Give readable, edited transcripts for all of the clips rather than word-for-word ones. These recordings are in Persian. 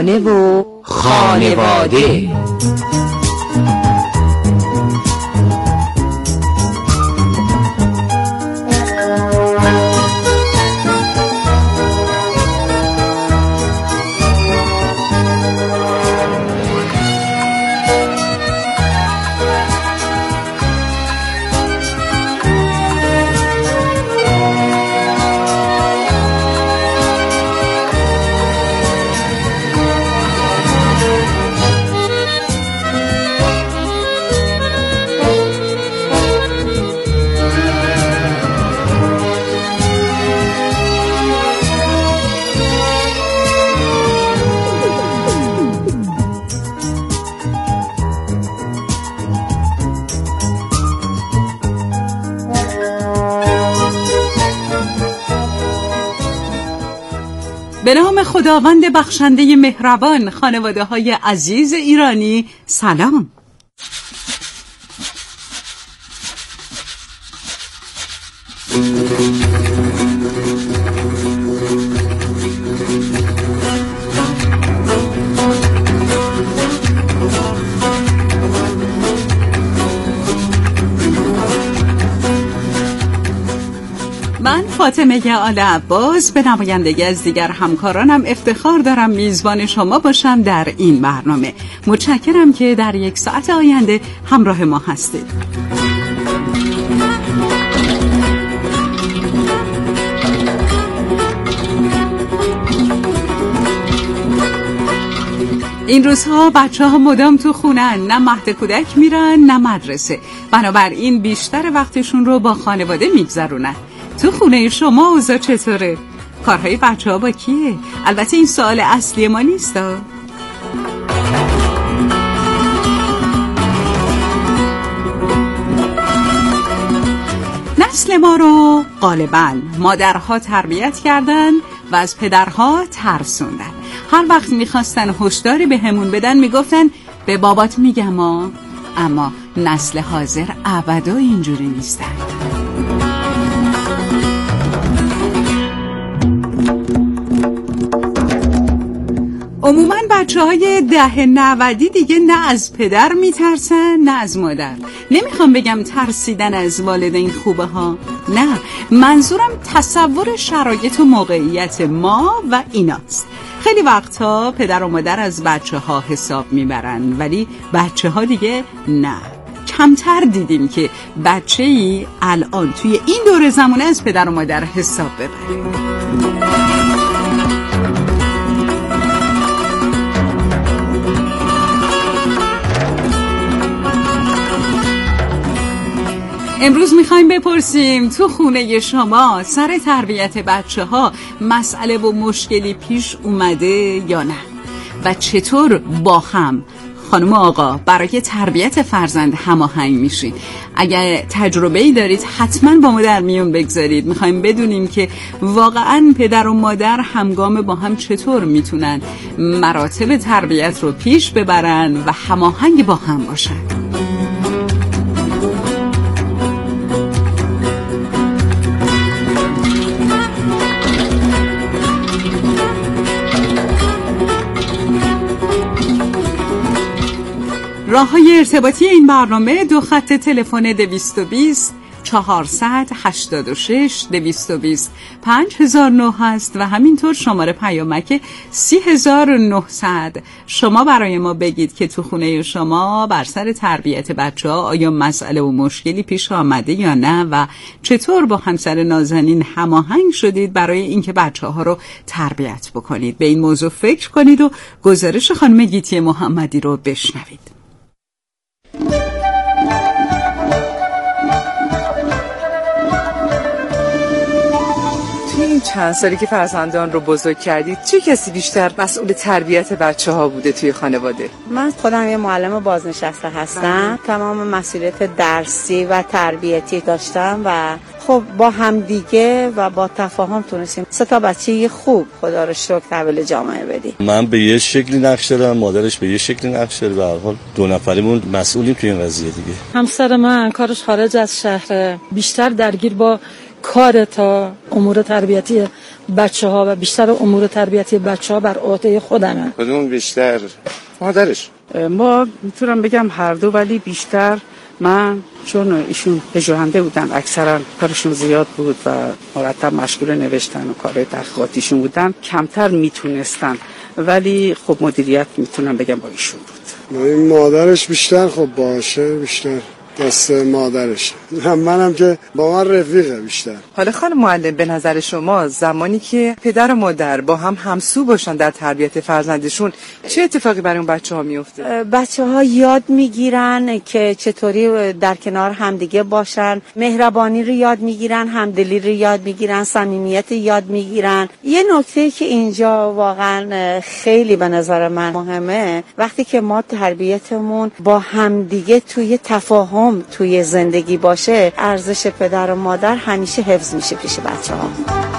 خانه و خانواده. به نام خداوند بخشنده مهربان، خانواده های عزیز ایرانی، سلام. من فاطمه آل عباس به نمایندگی از دیگر همکارانم افتخار دارم میزبان شما باشم در این برنامه. متشکرم که در 1 ساعت آینده همراه ما هستید. این روزها بچه‌ها مدام تو خونن، نه مهد کودک میرن نه مدرسه، بنابراین بیشتر وقتشون رو با خانواده میگذرونن. تو خونه شما اوضاع چطوره؟ کارهای بچه‌ها با کیه؟ البته این سوال اصلی ما نیستا. نسل ما رو غالباً مادرها تربیت کردن و از پدرها ترسوندن. هر وقت میخواستن هشداری به همون بدن میگفتن به بابات میگم اما نسل حاضر ابدا اینجوری نیستن. عموماً بچه‌های 10-90 دیگه نه از پدر میترسن نه از مادر. نمیخوام بگم ترسیدن از والدین خوبه ها، نه، منظورم تصور شرایط و موقعیت ما و ایناست. خیلی وقتا پدر و مادر از بچه‌ها حساب میبرن، ولی بچه‌ها دیگه نه. کمتر دیدیم که بچه‌ای الان توی این دور زمانه از پدر و مادر حساب ببره. امروز میخوایم بپرسیم تو خونه شما سر تربیت بچه‌ها مسئله و مشکلی پیش اومده یا نه و چطور با هم خانم و آقا برای تربیت فرزند هماهنگ میشین. اگر تجربه‌ای دارید حتما با ما در میون بگذارید. میخوایم بدونیم که واقعا پدر و مادر همگام با هم چطور میتونن مراتب تربیت رو پیش ببرن و هماهنگ با هم باشن. راه‌های ارتباطی این برنامه 2 خط تلفن 220 486 220 5009 هست و همینطور شماره پیامک 30900. شما برای ما بگید که تو خونه شما بر سر تربیت بچه‌ها آیا مسئله و مشکلی پیش آمده یا نه و چطور با همسر نازنین هماهنگ شدید برای اینکه بچه‌ها رو تربیت بکنید. به این موضوع فکر کنید و گزارش خانم گیتی محمدی رو بشنوید. این چند سالی که فرزندان رو بزرگ کردید چه کسی بیشتر مسئول تربیت بچه ها بوده توی خانواده؟ من خودم یه معلم بازنشسته هستم. تمام مسئولیت درسی و تربیتی داشتم و خب با همدیگه و با تفاهم تونستیم 3 بچه خوب خدا رو شکر تحویل جامعه بدیم. من به یه شکلی نقش دارم، مادرش به یه شکلی نقش داره. به هر حال 2 نفریمون مسئولیم توی این قضیه دیگه. همسر من کارش خارج از شهر، بیشتر درگیر با کار تا امور تربیتی بچه‌ها و بیشتر امور تربیتی بچه‌ها بر عهده خودمه. کدوم بیشتر؟ مادرش. ما میتونم بگم هر دو، ولی بیشتر من، چون ایشون پژوهنده بودن، اکثرا کارشون زیاد بود و مرتب مشغول نوشتن و کارهای تحقیقاتیشون بودن، کمتر میتونستن، ولی خب مدیریت میتونم بگم با ایشون بود. این مادرش بیشتر خب باشه، بیشتر دست مادرش. منم که با من رفیقه بیشتر. حالا خانم معلم، به نظر شما زمانی که پدر و مادر با هم همسو باشن در تربیت فرزندشون چه اتفاقی برای اون بچه‌ها میفته؟ بچه‌ها یاد میگیرن که چطوری در کنار همدیگه باشن، مهربانی رو یاد میگیرن، همدلی رو یاد میگیرن، صمیمیت یاد میگیرن. یه نکته که اینجا واقعا خیلی به نظر من مهمه، وقتی که ما تربیتمون با همدیگه توی تفاهم توی زندگی باشه، ارزش پدر و مادر همیشه حفظ میشه پیش بچه‌ها.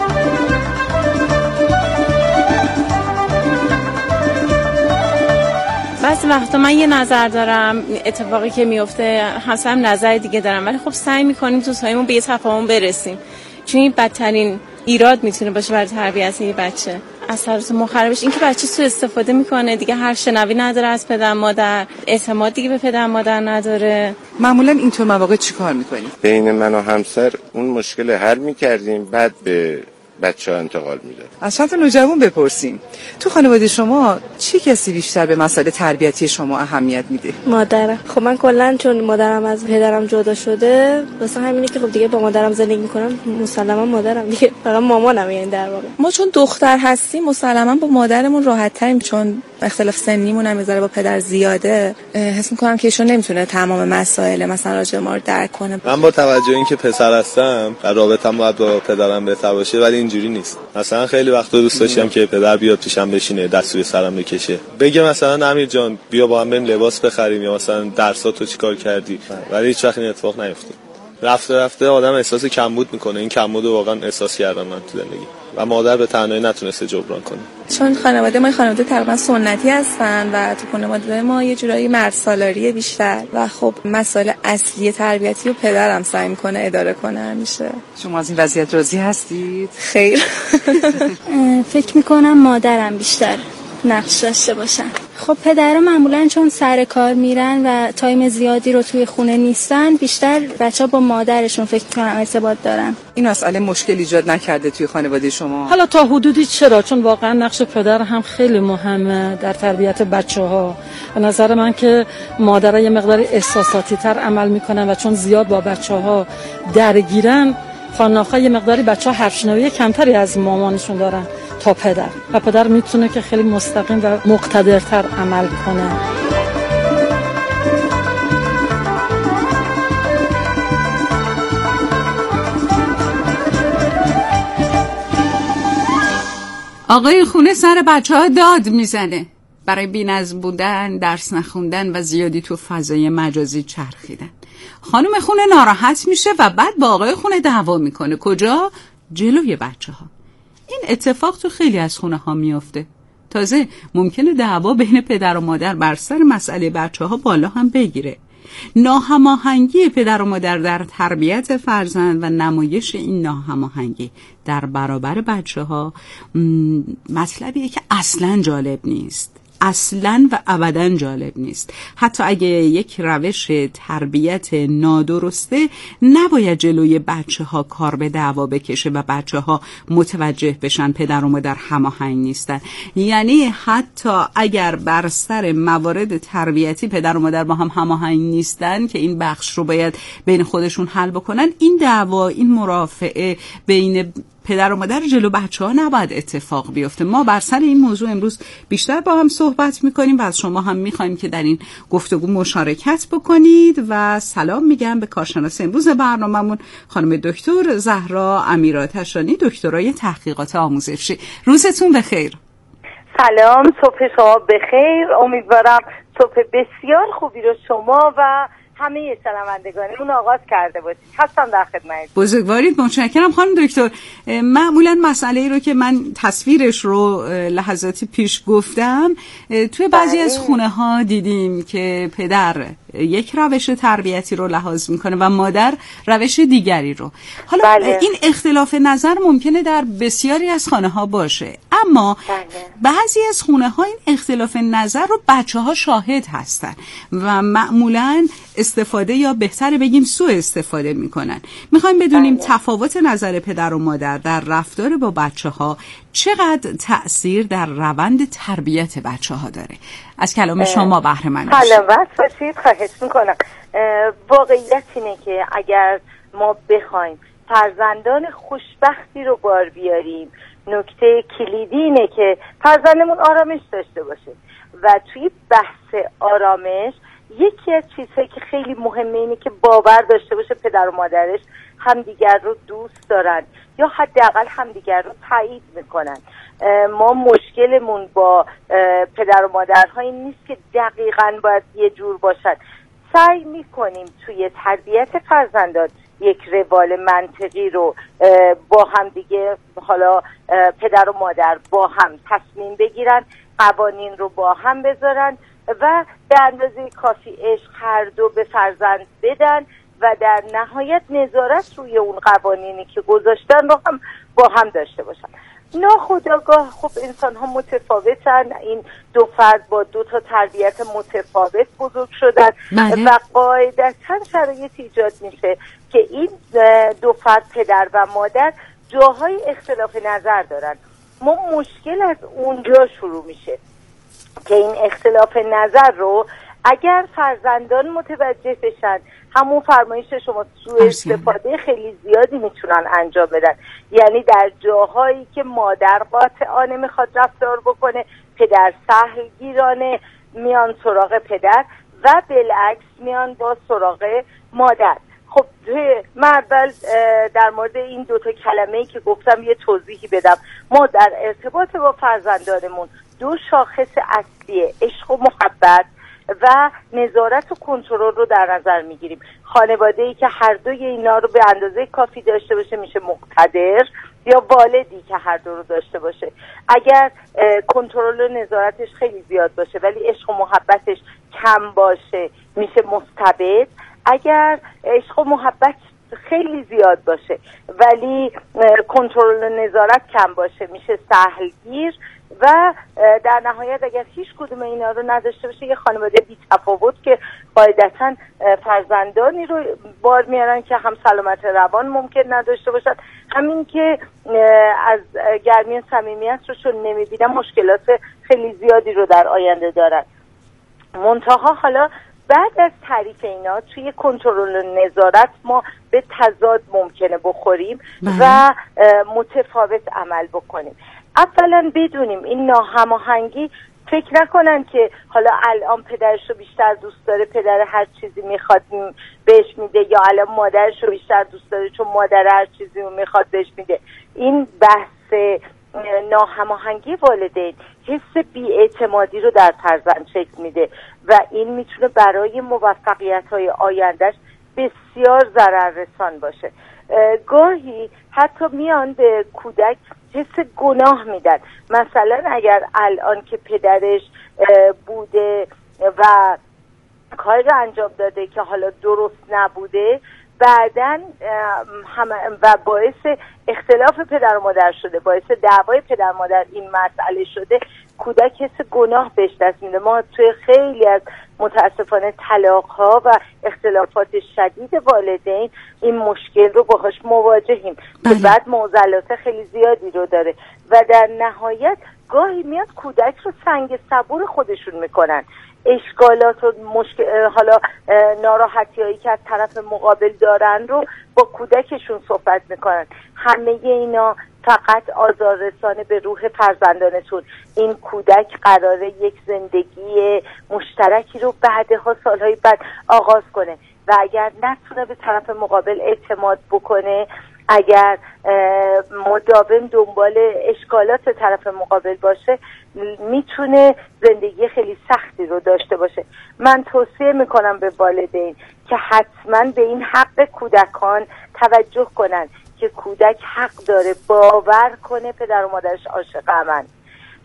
بعضی وقتا من یه نظر دارم، اتفاقی که میفته همسرم نظر دیگه دارم، ولی خب سعی میکنیم تو سایمون به یه تفاهم برسیم، چون این بدترین ایراد میتونه باشه برای تربیت یه بچه. اثرات مخربش این که بچه سوء استفاده میکنه، دیگه هر شنوی نداره از پدر مادر، اعتماد دیگه به پدر مادر نداره. معمولا اینطور مواقع چیکار میکنیم؟ بین من و همسر اون مشکل حل میکردیم، بعد به بچه‌ها انتقال میداد. از چند تا نوجوان بپرسیم، تو خانواده شما چه کسی بیشتر به مسائل تربیتی شما اهمیت میده؟ مادرم. خب من کلا چون مادرم از پدرم جدا شده، واسه همینه که خب دیگه با مادرم زندگی میکنم، مسلما مادرم دیگه، فقط مامانم. یعنی در واقع ما چون دختر هستیم مسلما با مادرمون راحت تریم، چون اختلاف سنیمون هم میذاره با پدر زیاده. حس میکنم که ایشون نمیتونه تمام مسائل مثلا راجع ما رو درک کنه. من با توجه اینکه پسر هستم، رابطه‌ام باید با پدرم بهتر باشه، ولی اینجوری نیست. مثلا خیلی وقتا دوست داشتم که پدر بیاد پیشم بشینه، دست روی سرم بکشه، بگه مثلا امیر جان بیا با هم بریم لباس بخریم، یا مثلا درساتو چیکار کردی، ولی هیچ وقت این اتفاق نیفتاد. رفته رفته آدم احساس کمبود میکنه. این کمبود رو واقعا احساس کردم من تو زندگی، و مادر به تنهایی نتونسته جبران کنه. چون خانواده ما خانواده تقریبا سنتی هستن و تو خانواده ما یه جورایی مرد سالاری بیشتر، و خب مسائل اصلی تربیتی رو پدرم سعی میکنه اداره کنه همیشه. شما از این وضعیت راضی هستید؟ خیر. فکر میکنم مادرم بیشتر نقش داشته باشن. خب پدرها معمولا چون سر کار میرن و تایم زیادی رو توی خونه نیستن، بیشتر بچه‌ها با مادرشون فکر کنم ارتباط دارن. این مسئله مشکل ایجاد نکرده توی خانواده شما؟ حالا تا حدودی چرا، چون واقعا نقش پدر هم خیلی مهمه در تربیت بچه‌ها. به نظر من که مادرها یه مقدار احساساتی تر عمل میکنن و چون زیاد با بچه‌ها درگیرن، خانه‌ها یه مقداری بچه‌ها حرفشنوی کمتری از مامانشون دارن تا پدر، و پدر میتونه که خیلی مستقیم و مقتدرتر عمل کنه. آقای خونه سر بچه‌ها داد میزنه برای بی‌نظم بودن، درس نخوندن و زیادی تو فضای مجازی چرخیدن. خانم خونه ناراحت میشه و بعد با آقای خونه دعوا میکنه. کجا؟ جلوی بچه‌ها. این اتفاق تو خیلی از خونه ها میفته. تازه ممکنه دعوا بین پدر و مادر بر سر مسئله بچه‌ها بالا هم بگیره. ناهماهنگی پدر و مادر در تربیت فرزند و نمایش این ناهماهنگی در برابر بچه‌ها مطلبیه که اصلاً جالب نیست. اصلاً و ابداً جالب نیست. حتی اگه یک روش تربیت نادرسته، نباید جلوی بچه‌ها کار به دعوا بکشه و بچه‌ها متوجه بشن پدر و مادر هماهنگ نیستن. یعنی حتی اگر بر سر موارد تربیتی پدر و مادر با هم هماهنگ نیستن که این بخش رو باید بین خودشون حل بکنن، این دعوا، این مرافعه بین پدر و مادر جلو بچه‌ها نباید اتفاق بیفته. ما بر سر این موضوع امروز بیشتر با هم صحبت میکنیم و از شما هم میخوایم که در این گفتگو مشارکت بکنید. و سلام میگم به کارشناس امروز برنامه‌مون خانم دکتر زهرا امیرآتشانی، دکترای تحقیقات آموزشی. روزتون بخیر. سلام، صبح شما بخیر. امیدوارم صبح بسیار خوبی رو شما و همه شنوندگانمون آغاز کرده باشید. هستم در خدمت. بزرگوارید، متشکرم خانم دکتر. معمولا مسئله ای رو که من تصویرش رو لحظاتی پیش گفتم، توی بعضی از خونه ها دیدیم که پدر یک روش تربیتی رو لحاظ میکنه و مادر روش دیگری رو. حالا این اختلاف نظر ممکنه در بسیاری از خانه ها باشه، اما بعضی از خونه ها این اختلاف نظر رو بچه ها شاهد هستن و معمولاً استفاده یا بهتره بگیم سوء استفاده میکنن. میخوایم بدونیم تفاوت نظر پدر و مادر در رفتار با بچه ها چقدر تأثیر در روند تربیت بچه ها داره. از کلام شما بهره مند بشیم. سلامت باشید. خواهش میکنم. واقعیت اینه که اگر ما بخوایم فرزندان خوشبختی رو بار بیاریم، نکته کلیدی اینه که فرزندمون آرامش داشته باشه و توی بحث آرامش یکی از چیزهایی که خیلی مهمه اینه که باور داشته باشه پدر و مادرش همدیگر رو دوست دارن یا حداقل همدیگر رو تایید میکنن. ما مشکلمون با پدر و مادرها این نیست که دقیقاً باید یه جور باشن. سعی میکنیم توی تربیت فرزندان یک روال منطقی رو با هم دیگه، حالا پدر و مادر با هم تصمیم بگیرن، قوانین رو با هم بذارن و به اندازه کافی عشق هر دو به فرزند بدن و در نهایت نظارت روی اون قوانینی که گذاشتن رو هم با هم داشته باشن. ناخودآگاه خب انسان ها متفاوتن، این دو فرد با دو تا تربیت متفاوت بزرگ شدن و قاعدتاً شرایط ایجاد میشه که این دو فرد پدر و مادر جاهای اختلاف نظر دارن. ما مشکل از اونجا شروع میشه که این اختلاف نظر رو اگر فرزندان متوجه بشن، همون فرمایش شما، سوء استفاده خیلی زیادی میتونن انجام بدن. یعنی در جاهایی که مادر قاطعانه میخواد رفتار بکنه، پدر سهلگیرانه میان سراغ پدر و بالعکس میان با سراغ مادر. خب من اول در مورد این دوتا کلمه‌ای که گفتم یه توضیحی بدم. ما در ارتباط با فرزندانمون دو شاخص اصلیه، عشق و محبت و نظارت و کنترل رو در نظر میگیریم. خانواده‌ای که هر دوی اینا رو به اندازه کافی داشته باشه میشه مقتدر، یا والدی که هر دو رو داشته باشه. اگر کنترل و نظارتش خیلی زیاد باشه ولی عشق و محبتش کم باشه میشه مستبد. اگر عشق و محبت خیلی زیاد باشه ولی کنترل و نظارت کم باشه میشه سهلگیر. و در نهایت اگر هیچ کدوم اینا رو نداشته باشه یه خانواده بی تفاوت که قاعدتاً فرزندانی رو بار میارن که هم سلامت روان ممکن نداشته باشن، همین که از گرمی و صمیمیت روشون نمیبینن مشکلات خیلی زیادی رو در آینده دارن. منتها حالا بعد از تعریف اینا توی کنترل و نظارت ما به تضاد ممکنه بخوریم و متفاوت عمل بکنیم. اولا بدونیم این ناهماهنگی، فکر نکنن که حالا الان پدرش رو بیشتر دوست داره، پدر هر چیزی میخواد بهش میده، یا الان مادرش رو بیشتر دوست داره چون مادر هر چیزی رو میخواد بهش میده. این بحث ناهماهنگی والدین حس بی‌اعتمادی رو در فرزند شکل میده و این میتونه برای موفقیت‌های آیندهش بسیار ضرررسان باشه. گاهی حتی میان به کودک حس گناه میدن. مثلا اگر الان که پدرش بوده و کاری رو انجام داده که حالا درست نبوده، بعدن و باعث اختلاف پدر و مادر شده، باعث دعوای پدر و مادر این مسئله شده، کودک حس گناه بهش دست میده. ما توی خیلی از متاسفانه طلاق‌ها و اختلافات شدید والدین این مشکل رو باهاش مواجهیم که بعد معضلات خیلی زیادی رو داره و در نهایت گاهی میاد کودک رو سنگ صبور خودشون میکنن. اشکالات و حالا ناراحتی هایی که از طرف مقابل دارن رو با کودکشون صحبت میکنن. همه اینا فقط آزار رسانه به روح فرزندانتون. این کودک قراره یک زندگی مشترکی رو بعدها سالهای بعد آغاز کنه و اگر نتونه به طرف مقابل اعتماد بکنه، اگر مداوم دنبال اشکالات طرف مقابل باشه، میتونه زندگی خیلی سختی رو داشته باشه. من توصیه میکنم به والدین که حتما به این حق کودکان توجه کنن که کودک حق داره باور کنه پدر و مادرش عاشق همن،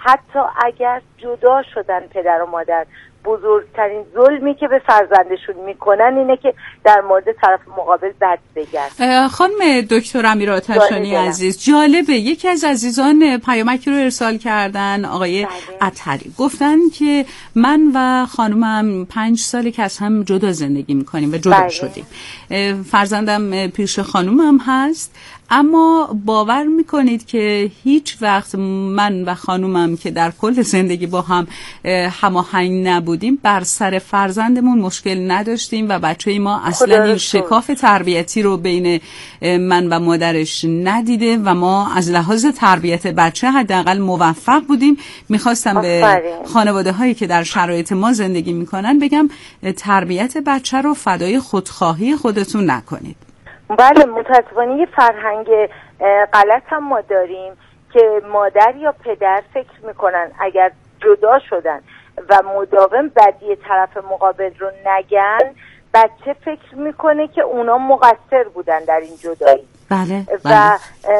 حتی اگر جدا شدن پدر و مادر، بزرگترین ظلمی که به فرزندشون میکنن اینه که در مورد طرف مقابل بد بگن. خانم دکتر امیر آتشانی عزیز، جالبه یکی از عزیزان پیامکی رو ارسال کردن، آقای عطری، گفتن که من و خانومم 5 ساله که از هم جدا زندگی میکنیم و جدا شدیم. فرزندم پیش خانومم هست، اما باور میکنید که هیچ وقت من و خانومم که در کل زندگی با هم هماهنگ نبودیم بر سر فرزندمون مشکل نداشتیم و بچه ما اصلا این شکاف تربیتی رو بین من و مادرش ندیده و ما از لحاظ تربیت بچه حداقل موفق بودیم. میخواستم به خانواده هایی که در شرایط ما زندگی میکنن بگم تربیت بچه رو فدای خودخواهی خودتون نکنید. بله، متاسفانه یه فرهنگ غلط هم ما داریم که مادر یا پدر فکر میکنن اگر جدا شدن و مداوم بدی طرف مقابل رو نگن، بچه فکر میکنه که اونا مقصر بودن در این جدایی. بله. و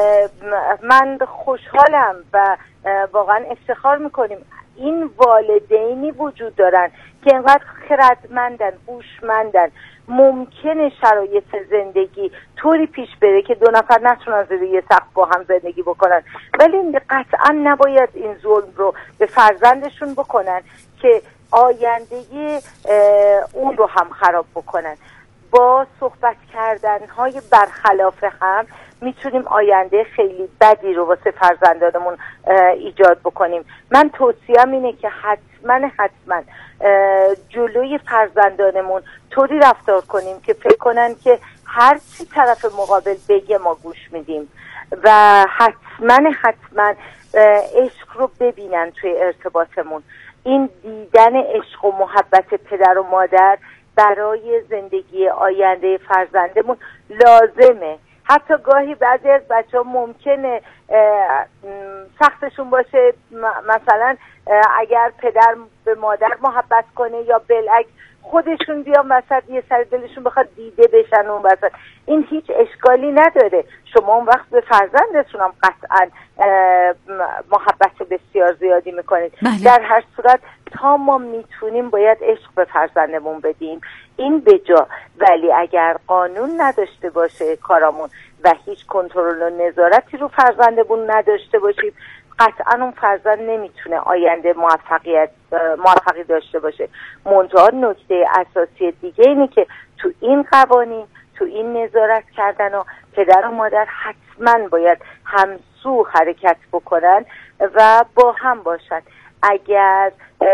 من خوشحالم و واقعا افتخار میکنیم این والدینی وجود دارن که اینقدر خردمندن، هوشمندن. ممکنه شرایط زندگی طوری پیش بره که 2 نفر نتونن زیر یه سقف با هم زندگی بکنن، ولی قطعا نباید این ظلم رو به فرزندشون بکنن که آینده اون رو هم خراب بکنن. با صحبت کردن‌های برخلاف هم میتونیم آینده خیلی بدی رو واسه فرزندانمون ایجاد بکنیم. من توصیه‌ام اینه که حتما جلوی فرزندانمون طوری رفتار کنیم که فکر کنن که هر چی طرف مقابل بگه ما گوش میدیم و حتما عشق رو ببینن توی ارتباطمون. این دیدن عشق و محبت پدر و مادر برای زندگی آینده فرزندمون لازمه. حتی گاهی بعضی از بچه ها ممکنه سختشون باشه، مثلا اگر پدر به مادر محبت کنه یا بالعکس خودشون بیان وسط یه سر دلشون بخواد دیده بشن اون وسط، این هیچ اشکالی نداره. شما اون وقت به فرزندتون هم قطعا محبت بسیار زیادی میکنید. در هر صورت تا ما میتونیم باید عشق به فرزندمون بدیم، این بجا. ولی اگر قانون نداشته باشه کارامون و هیچ کنترل و نظارتی رو فرزندمون نداشته باشیم، قطعا اون فرزند نمیتونه آینده موفقی داشته باشه. منتها نکته اساسی دیگه اینه که تو این قوانین، تو این نظارت کردن و پدر و مادر حتما باید همسو حرکت بکنن و با هم باشن. اگر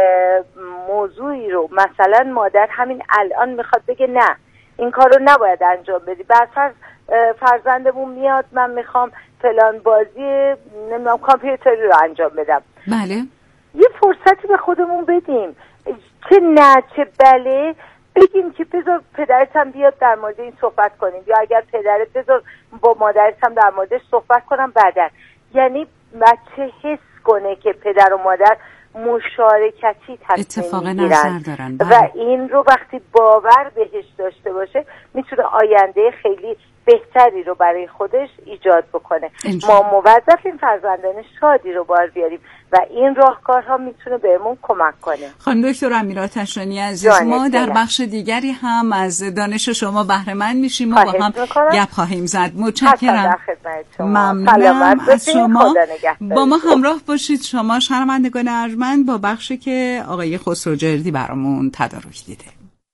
موضوعی رو مثلا مادر همین الان میخواد بگه نه این کار رو نباید انجام بدی، بعد فرزندمون میاد من میخوام فلان بازی نمیدونم کامپیوتری رو انجام بدم، بله، یه فرصتی به خودمون بدیم، چه نه چه بله بگیم که بذار پدرت هم بیاد در مورد این صحبت کنیم، یا اگر پدرت بذار با مادرت هم در موردش صحبت کنم بعدن. یعنی بچه حس کنه که پدر و مادر مشارکتی تصمیم میگیرن و این رو وقتی باور بهش داشته باشه میتونه آینده خیلی بهتری رو برای خودش ایجاد بکنه. ما موظفیم فرزندان شادی رو بار بیاریم و این راهکارها میتونه بهمون کمک کنه. خانم دکتر امیر آتشانی عزیز، ما در بخش دیگری هم از دانش شما بهره مند میشیم و با هم گپ خواهیم زد. متشکرم، ممنونم از شما. با ما همراه باشید شما شنوندگان ارجمند با بخشی که آقای خسروجردی برامون تدارک دیده.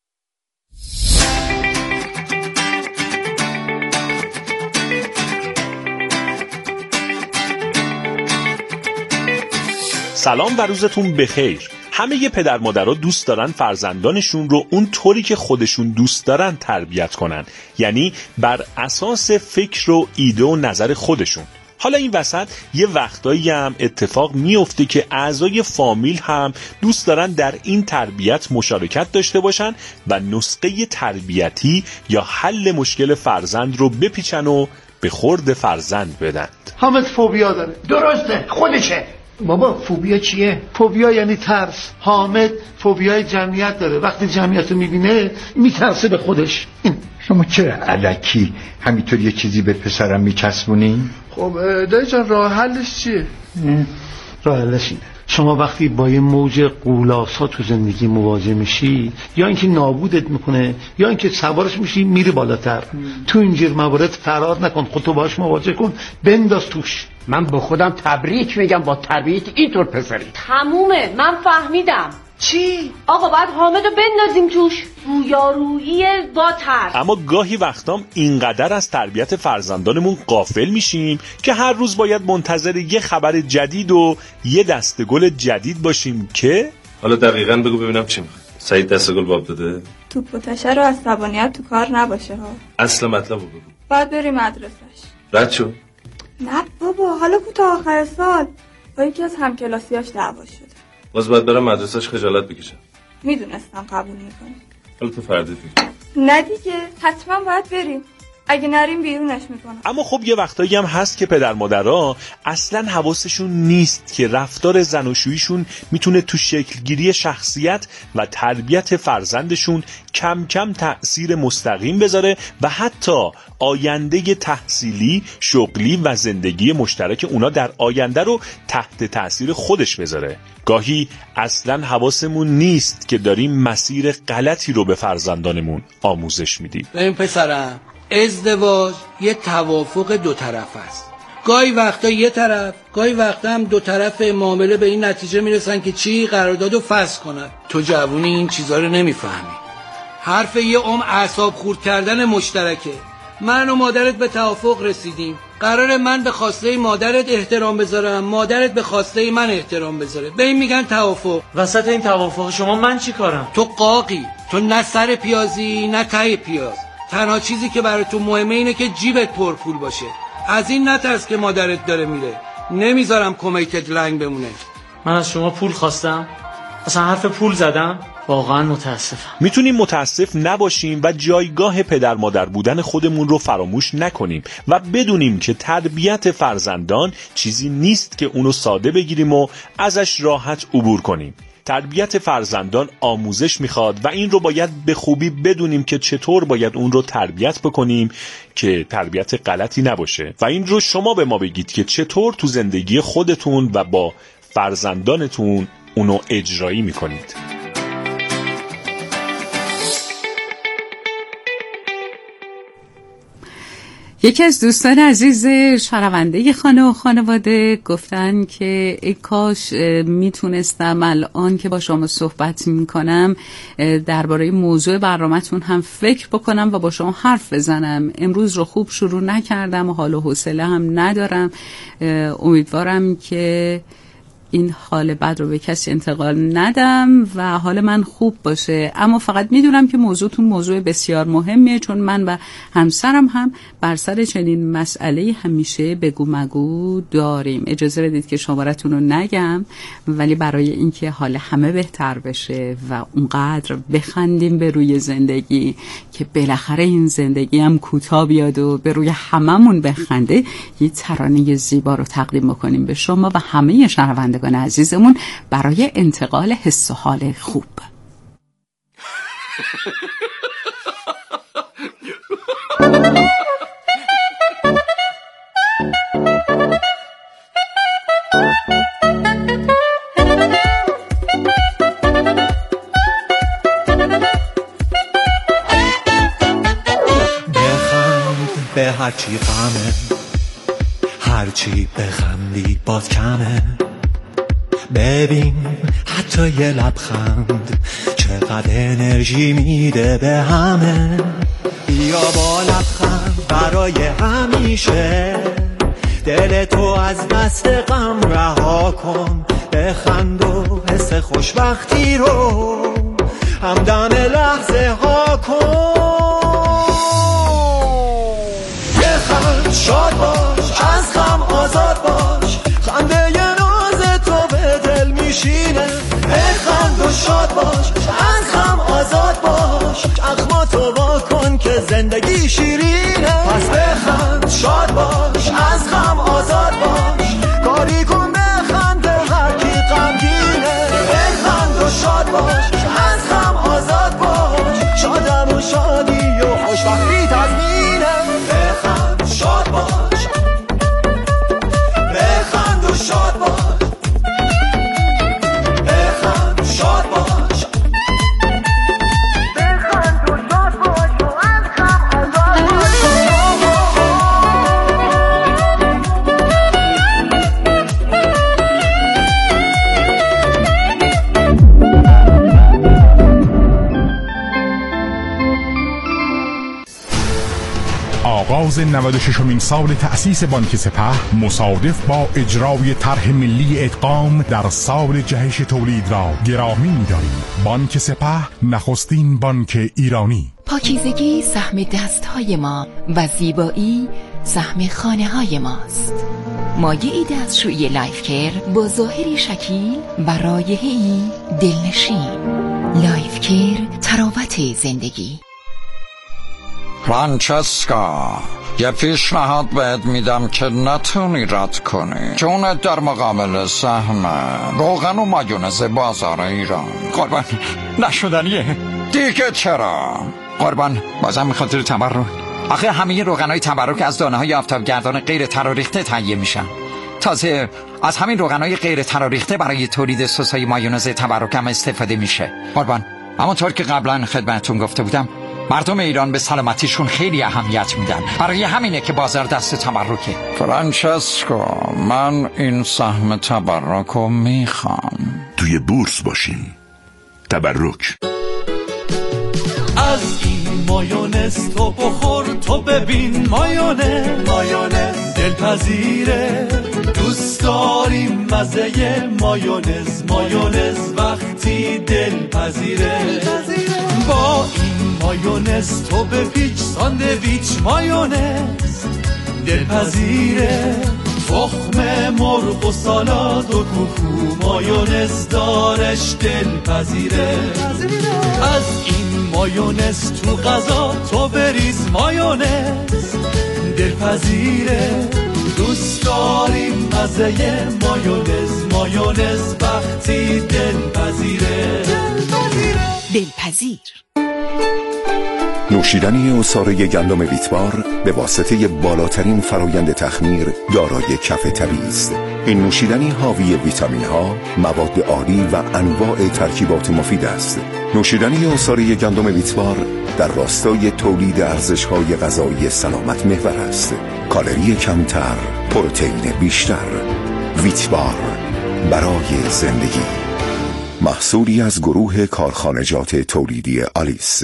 سلام و روزتون بخیر. همه پدر مادرها دوست دارن فرزندانشون رو اون طوری که خودشون دوست دارن تربیت کنن، یعنی بر اساس فکر و ایده و نظر خودشون. حالا این وسط یه وقتایی هم اتفاق میفته که اعضای فامیل هم دوست دارن در این تربیت مشارکت داشته باشن و نسخه تربیتی یا حل مشکل فرزند رو بپیچن و به خورد فرزند بدن. حامد فوبیا داره. درسته، خودشه. بابا فوبیا چیه؟ فوبیا یعنی ترس. حامد فوبیای جمعیت داره، وقتی جمعیت رو میبینه میترسه به خودش. شما چرا الکی همینطور یه چیزی به پسرم میچسبونی؟ خب دایی جان راه حلش چیه؟ راه حلش اینه شما وقتی با یه موج غولاسا تو زندگی مواجه میشی، یا اینکه نابودت میکنه یا اینکه سوارش میشی میری بالاتر. تو اینجور موارد فرار نکن، خودتو باهاش مواجه کن، بنداز توش. من با خودم تبریک میگم با تربیت اینطور پسری. تمومه، من فهمیدم. چی؟ آقا باید حامدو بندازیم توش، رویارویی با ترس. اما گاهی وقتام اینقدر از تربیت فرزندانمون غافل میشیم که هر روز باید منتظر یه خبر جدید و یه دسته‌گل جدید باشیم که حالا دقیقاً بگو ببینم چی میخواد. سعید دسته‌گل باب داده؟ توپ و تشه رو عصبانیت تو کار نباشه ها. اصل مطلب بگو. باید بری مدرسه‌ش. رد شو. نه بابا، حالا کو تا آخر سال با یکی از همکلاسیاش دعوا شده. باز باید برم مدرسه‌اش خجالت بکشم. میدونستم قبول میکنی. حالا تو فردا فکر. نه دیگه، حتما باید بریم. اگه نریم بیرونش میکنم. اما خب یه وقتایی هم هست که پدر مادرها اصلا حواسشون نیست که رفتار زناشوییشون میتونه تو شکلگیری شخصیت و تربیت فرزندشون کم کم تأثیر مستقیم بذاره و حتی آینده تحصیلی، شغلی و زندگی مشترک اونا در آینده رو تحت تأثیر خودش بذاره. گاهی اصلا حواسمون نیست که داریم مسیر غلطی رو به فرزندانمون آموزش میدیم. ببین پسرم، ازدواج یه توافق دو طرف است. گاهی وقتا یه طرف، گاهی وقتا هم دو طرف معامله به این نتیجه میرسن که چی؟ قراردادو فسخ کنن. تو جوونی این چیزا رو نمیفهمی. حرف یه اعصاب خورد کردن مشترکه. من و مادرت به توافق رسیدیم. قراره من به خواسته مادرت احترام بذارم، مادرت به خواسته من احترام بذاره. به این میگن توافق. وسط این توافق شما من چی کارم؟ تو قاقی، تو نه سر پیازی نه ته پیاز. تنها چیزی که برای تو مهمه اینه که جیبت پرپول باشه. از این نترس که مادرت داره میره. نمیذارم کمیتت لنگ بمونه. من از شما پول خواستم؟ اصلا حرف پول زدم؟ واقعا متاسفم. میتونیم متاسف نباشیم و جایگاه پدر مادر بودن خودمون رو فراموش نکنیم و بدونیم که تربیت فرزندان چیزی نیست که اونو ساده بگیریم و ازش راحت عبور کنیم. تربیت فرزندان آموزش میخواد و این رو باید به خوبی بدونیم که چطور باید اون رو تربیت بکنیم که تربیت غلطی نباشه و این رو شما به ما بگید که چطور تو زندگی خودتون و با فرزندانتون اونو اجرایی میکنید. یکی از دوستان عزیز شنونده خانه و خانواده گفتن که ای کاش میتونستم الان که با شما صحبت میکنم درباره موضوع برنامه‌تون هم فکر بکنم و با شما حرف بزنم. امروز رو خوب شروع نکردم و حال و حوصله هم ندارم. امیدوارم که این حال بد رو به کسی انتقال ندم و حال من خوب باشه. اما فقط میدونم که موضوعتون موضوع بسیار مهمیه، چون من و همسرم هم بر سر چنین مسئله همیشه بگو مگو داریم. اجازه بدید که شمارتون رو نگم، ولی برای اینکه حال همه بهتر بشه و اونقدر بخندیم به روی زندگی که بالاخره این زندگی هم کوتاه بیاد و به روی هممون بخنده، یه ترانه زیبا رو تقدیم بکنیم به شما و همه شنوندگان عزیزمون برای انتقال حس و حال خوب. بخند به هرچی غمه، هرچی بخندی باز کمه. ببین حتی یه لبخند چقدر انرژی میده به همه. بیا با لبخند برای همیشه، دل تو از دست غم رها کن. بخند و حس خوشبختی رو همدم لحظه ها کن. بخند شاد باش، از غم آزاد باش، خنده بخند و شاد باش، از غم آزاد باش. اخماتو وا کن که زندگی شیرینه. پس بخند شاد باش، از غم آزاد باش، کاری کن بخند به هر کی غمگینه. بخند و شاد باش، از غم آزاد باش، شادم و شادی و خوشبختی تضمینه. بخند شاد باش، بخند و شاد باش. آغاز 96مین سال تأسیس بانک سپه مصادف با اجرای طرح ملی ادغام در سال جهش تولید را گرامی می‌داریم. بانک سپه نخستین بانک ایرانی. پاکیزگی سهم دست‌های ما و زیبایی سهم خانه‌های ماست. مایعی دستشویی لایف کیر با ظاهری شکیل و رایحه‌ای دلنشین. لایف کیر، تراوت زندگی. فرانچسکا، یه پیشنهاد بهت میدم که نتونی رد کنی. جونت در مقابل سهم روغن و مایونز بازار ایران. قربان نشدنیه دیگه. چرا؟ قربان بازم میخاطر تبرک. آخه همه روغنای تبرک از دانه‌های آفتابگردان غیر تراریخته تهیه میشن. تازه از همین روغنای غیر تراریخته برای تولید سس‌های مایونز تبرک هم استفاده میشه. قربان همونطور که قبلا خدمتتون گفته بودم، مردم ایران به سلامتیشون خیلی اهمیت میدن. برای همینه که بازار دست تبرکه. فرانچسکو، من این سهم تبرکو میخوام. توی بورس باشیم. تبرک. از این مایونز تو بخور تو ببین. مایونز دلپذیره، دوست داریم مزه مایونز وقتی دلپذیره. با این مایونز تو بپیچ ساندویچ. مایونز دلپذیره، تخم مرغ و سالاد و کوکو مایونز دارش دلپذیره. از این مایونز تو غذا تو بریز. مایونز دلپذیره، دوست داریم مزه مایونز وقتی دلپذیره. دلپذیر. نوشیدنی عصاره گندم ویتبار به واسطه بالاترین فرایند تخمیر دارای کف طبیعی است. این نوشیدنی حاوی ویتامین ها، مواد عالی و انواع ترکیبات مفید است. نوشیدنی عصاره گندم ویتبار در راستای تولید ارزش‌های غذایی سلامت محور است. کالری کمتر، پروتئین بیشتر. ویتبار، برای زندگی. محصولی از گروه کارخانجات تولیدی آلیس.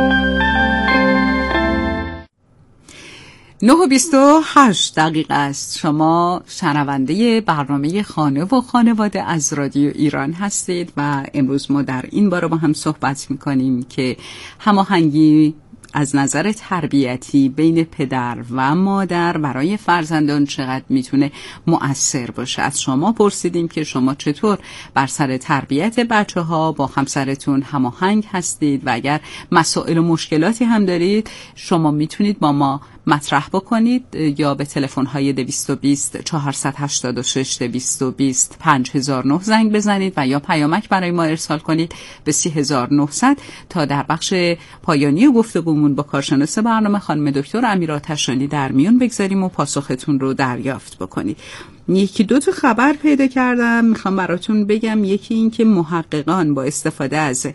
9:28 است. شما شنونده برنامه خانه و خانواده از رادیو ایران هستید و امروز ما در این باره با هم صحبت می‌کنیم که هماهنگی از نظر تربیتی بین پدر و مادر برای فرزندان چقدر میتونه مؤثر باشه. از شما پرسیدیم که شما چطور بر سر تربیت بچه ها با همسرتون هماهنگ هستید و اگر مسائل و مشکلاتی هم دارید شما میتونید با ما مطرح بکنید یا به تلفن‌های 220 486 220 5009 زنگ بزنید و یا پیامک برای ما ارسال کنید به 3900 تا در بخش پایانی گفتگومون با کارشناس برنامه خانم دکتر امیرآتشانی در میون بگذاریم و پاسختون رو دریافت بکنید. یکی دو تا خبر پیدا کردم میخوام براتون بگم. یکی این که محققان با استفاده از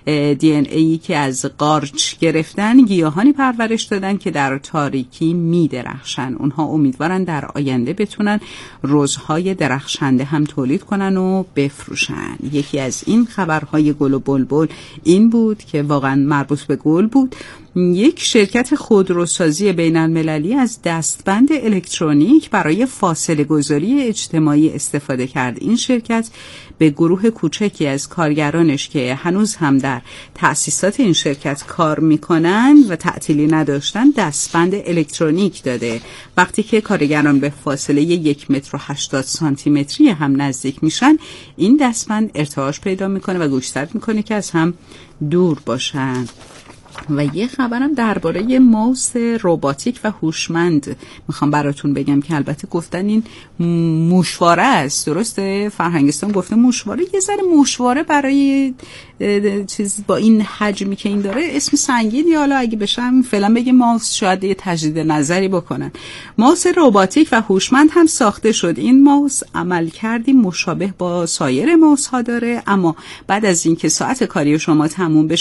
DNA که از قارچ گرفتن گیاهانی پرورش دادن که در تاریکی میدرخشن. اونها امیدوارن در آینده بتونن رزهای درخشنده هم تولید کنن و بفروشن. یکی از این خبرهای گل و بلبل این بود که واقعا مربوط به گل بود. یک شرکت خودروسازی بین‌المللی از دستبند الکترونیک برای فاصله گذاری اجتماعی استفاده کرد. این شرکت به گروه کوچکی از کارگرانش که هنوز هم در تأسیسات این شرکت کار میکنن و تعطیلی نداشتن دستبند الکترونیک داده. وقتی که کارگران به فاصله 1.80 سانتیمتری هم نزدیک میشن این دستبند ارتعاش پیدا میکنه و گوشزد میکنه که از هم دور باشن. و یه خبرم درباره ماوس رباتیک و هوشمند میخوام براتون بگم که البته گفتن این موشواره است. درسته؟ فرهنگستان گفته موشواره. یه ذره موشواره برای چیز با این حجمی که این داره اسم سنگین یا حالا اگه بشم فعلا بگه ماوس شاید یه تجدید نظری بکنن. ماوس رباتیک و هوشمند هم ساخته شد. این ماوس عملکردی مشابه با سایر ماوس ها داره، اما بعد از اینکه ساعت کاری شما تموم بشه